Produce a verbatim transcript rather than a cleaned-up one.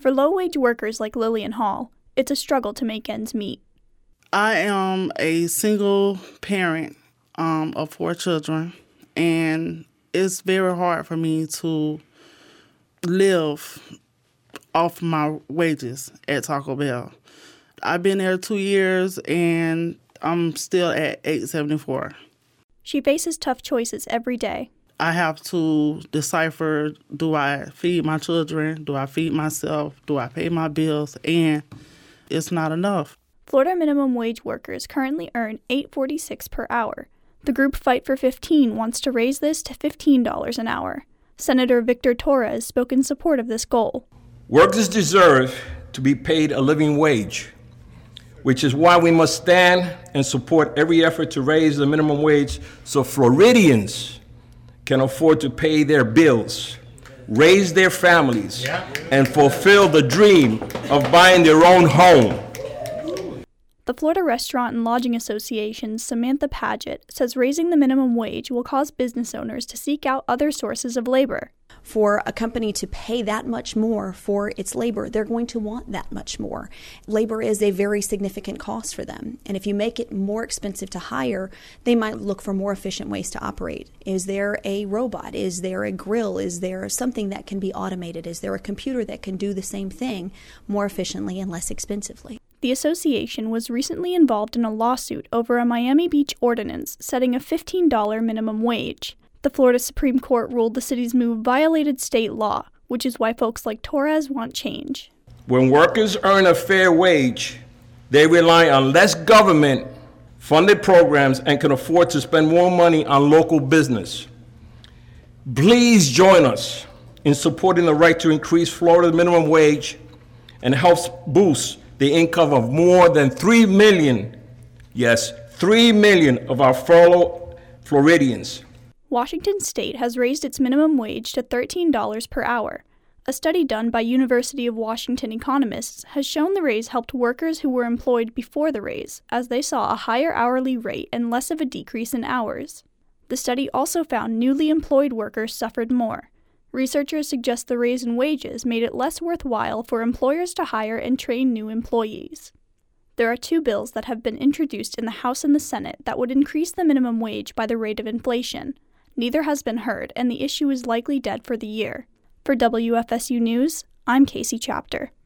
For low-wage workers like Lillian Hall, it's a struggle to make ends meet. I am a single parent um, of four children, and it's very hard for me to live off my wages at Taco Bell. I've been there two years, and I'm still at eight seventy-four. She faces tough choices every day. I have to decipher, do I feed my children? Do I feed myself? Do I pay my bills? And it's not enough. Florida minimum wage workers currently earn eight dollars and forty-six cents per hour. The group Fight for fifteen wants to raise this to fifteen dollars an hour. Senator Victor Torres spoke in support of this goal. Workers deserve to be paid a living wage, which is why we must stand and support every effort to raise the minimum wage so Floridians can afford to pay their bills, raise their families, and fulfill the dream of buying their own home. The Florida Restaurant and Lodging Association's Samantha Paget says raising the minimum wage will cause business owners to seek out other sources of labor. For a company to pay that much more for its labor, they're going to want that much more. Labor is a very significant cost for them. And if you make it more expensive to hire, they might look for more efficient ways to operate. Is there a robot? Is there a grill? Is there something that can be automated? Is there a computer that can do the same thing more efficiently and less expensively? The association was recently involved in a lawsuit over a Miami Beach ordinance setting a fifteen dollars minimum wage. The Florida Supreme Court ruled the city's move violated state law, which is why folks like Torres want change. When workers earn a fair wage, they rely on less government-funded programs and can afford to spend more money on local business. Please join us in supporting the right to increase Florida's minimum wage and help boost the income of more than three million, yes, three million of our fellow Floridians. Washington State has raised its minimum wage to thirteen dollars per hour. A study done by University of Washington economists has shown the raise helped workers who were employed before the raise, as they saw a higher hourly rate and less of a decrease in hours. The study also found newly employed workers suffered more. Researchers suggest the raise in wages made it less worthwhile for employers to hire and train new employees. There are two bills that have been introduced in the House and the Senate that would increase the minimum wage by the rate of inflation. Neither has been heard, and the issue is likely dead for the year. For W F S U News, I'm Casey Chapter.